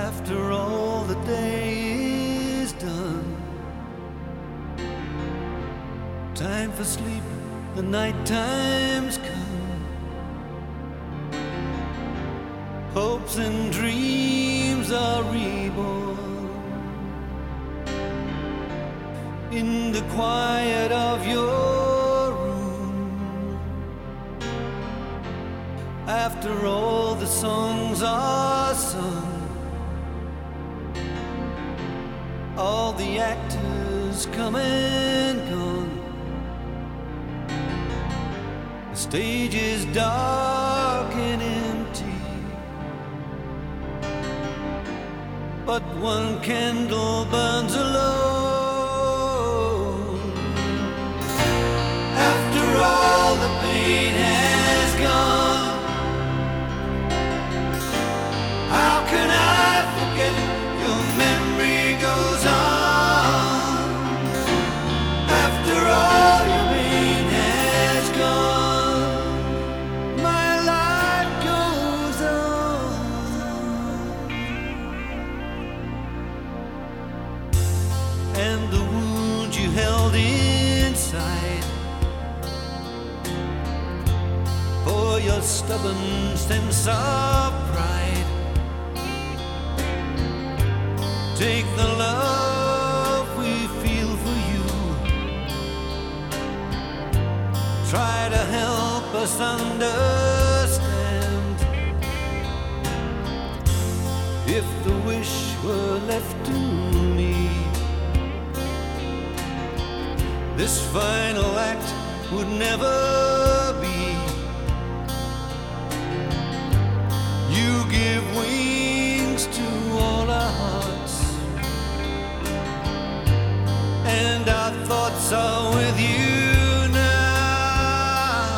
After all the day is done, time for sleep, the night time's come. Hopes and dreams are reborn in the quiet of your room. After all the songs are sung, all the actors come and gone. The stage is dark and empty, but one candle burns alone. After all the pain has gone, how can I forget your memory goes on? After all your pain has gone, my life goes on. And the wound you held inside, for your stubborn sense of pride, take the love we feel for you, try to help us understand. If the wish were left to me, this final act would never be. You give wings to all our hearts, and our thoughts are with you now.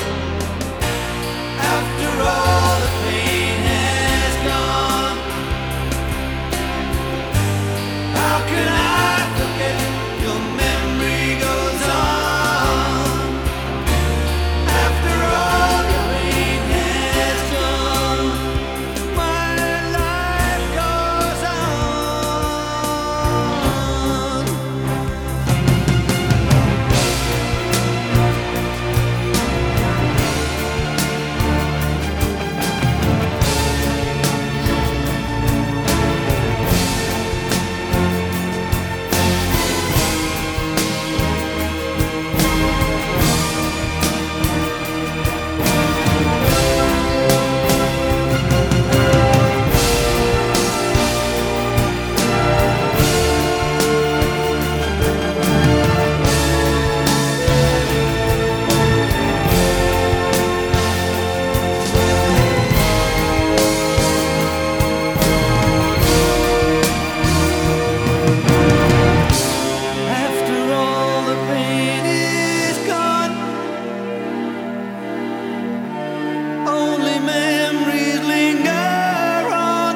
After all the pain has gone, how can I forget your memory goes on? After all the pain has gone, my life goes on. After all the pain is gone, only memories linger on.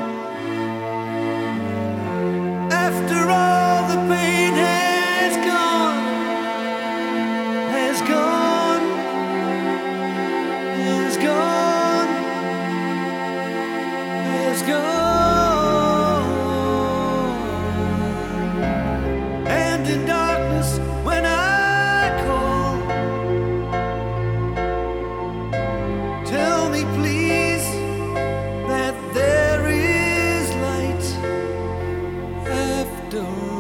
After all the pain has gone, has gone, has gone, has gone. And in darkness when I call, tell me please that there is light after all.